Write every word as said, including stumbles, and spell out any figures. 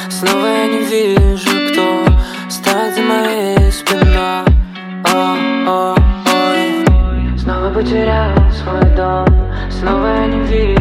Снова я не вижу, кто стоит за моей спиной. О, о, ой. Снова потерял свой дом. Снова я не вижу